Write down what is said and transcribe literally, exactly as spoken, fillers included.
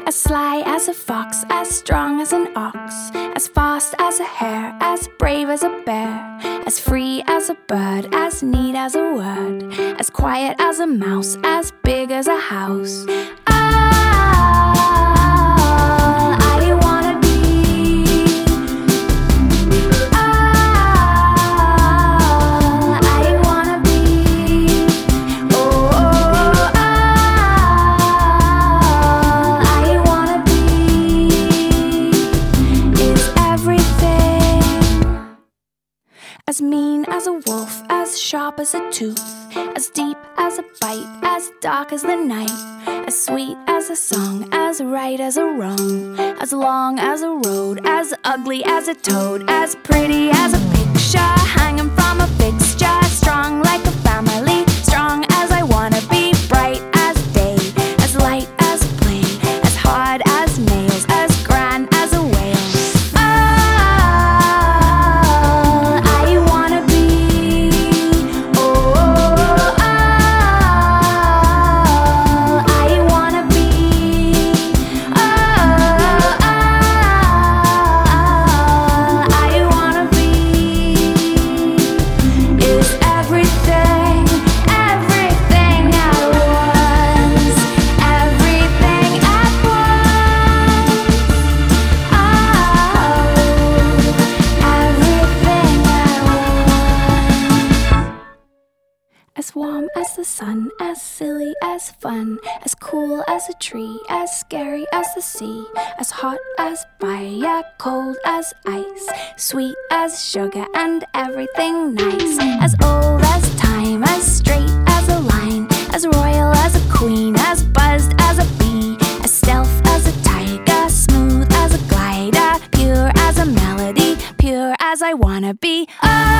As sly as a fox, as strong as an ox, as fast as a hare, as brave as a bear, as free as a bird, as neat as a word, as quiet as a mouse, as big as a house. All I wanna be, all I wanna be, oh, all I wanna be is everything. As mean as a wolf, as sharp as a tooth, as deep as a bite, as dark as the night, as sweet as a song, as right as a wrong, as long as a road, as ugly as a toad, as pretty as a picture hanging from a fixture, strong like a family, strong as I wanna be, bright as day, as light as play, as hard as nails, as grand as a whale. All I wanna be, oh, all I wanna be, oh, all I wanna be is everything, everything at once, everything at once, oh, everything at once. As warm as the sun, as silly as fun, as cool as a tree, as scary as the sea, as hot as fire, cold as ice, sweet as sugar and everything nice, as old as time, as straight as a line, as royal as a queen, as buzzed as a bee, as stealth as a tiger, smooth as a glider, pure as a melody, pure as I wanna be. Oh,